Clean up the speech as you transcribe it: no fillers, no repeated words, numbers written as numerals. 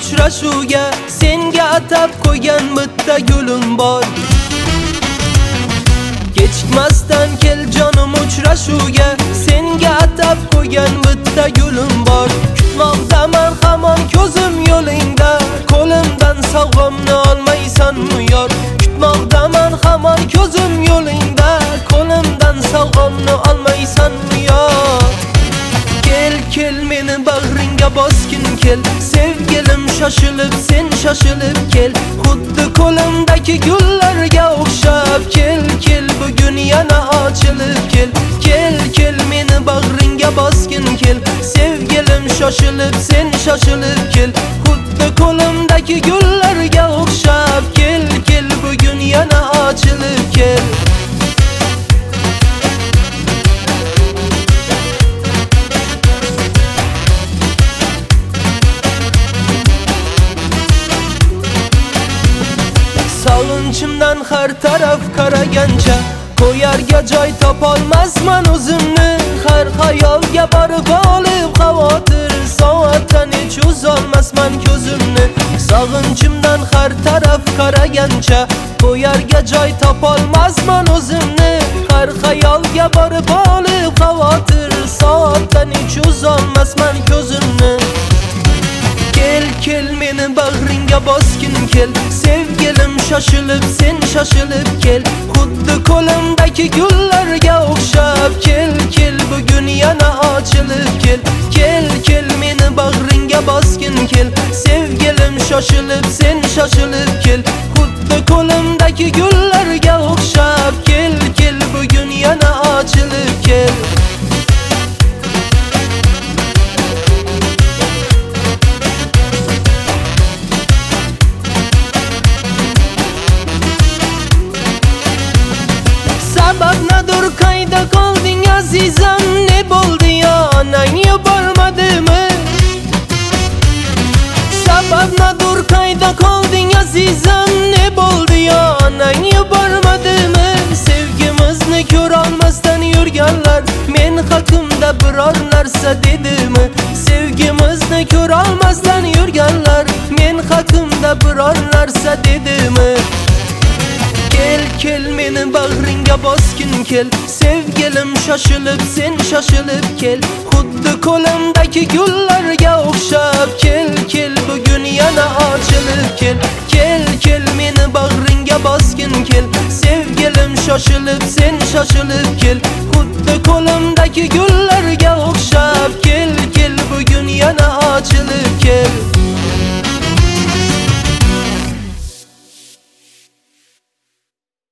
uchrashuvga senga atab qo'ygan bitta gulim bor. Kechikmasdan kel jonim uchrashuvga senga atab qo'ygan bitta gulim bor. Kutmoqdaman hamon ko'zim yo'lingda, qo'limdan sovg'amni olmaysanmi yor? Kutmoqdaman hamon ko'zim yo'lingda, qo'limdan sovg'amni olmaysanmi yor? Kel kel meni bag'ringga bosgin kel, sevgilim shoshilib sen shoshilib kel, xuddi qo'limdagi gullarga o'xshab kel kel bugun yana ochilib kel. Kel kel meni bag'ringga bosgin kel, sevgilim shoshilib sen shoshilib kel, xuddi qo'limdagi gullarga o'xshab kel kel bugun yana ochilib kel. Sog'inchimdan har taraf qaragancha qo'yarga joy topolmasman o'zimni. Har xayolga borib olib xavotir, soatdan hech uzolmasman ko'zimni. Sog'inchimdan har taraf qaragancha qo'yarga joy topolmasman o'zimni. Har xayolga borib olib xavotir, soatdan hech uzolmasman ko'zimni. Kel kel meni bag'ringga bosgin kel, sevgilim shoshilib sen shoshilib kel, xuddi qo'limdagi gullarga o'xshab kel kel bugun yana ochilib kel. Kel kel meni bag'ringga bosgin kel, sevgilim shoshilib sen shoshilib kel, xuddi qo'limdagi gullarga o'xshab kel kel bugun yana ochilib kel. Sabab nadir qayda qolding azizam, ne bo'ldi yo onang yubormadimi? Sabab nadir qayda qolding azizam, ne bo'ldi yo onang yubormadimi? Sevgimizni ko'rolmasdan yurganlar men haqimda biror narsa dedimi? Sevgimizni ko'rolmasdan yurganlar men haqimda biror narsa dedimi? Kel kel meni bag'ringga bosgin kel, sevgilim shoshilib sen shoshilib kel, xuddi qo'limdagi gullarga o'xshab kel kel bugun yana ochilib kel. Kel kel meni bag'ringga bosgin kel, sevgilim shoshilib sen shoshilib kel, xuddi qo'limdagi gullarga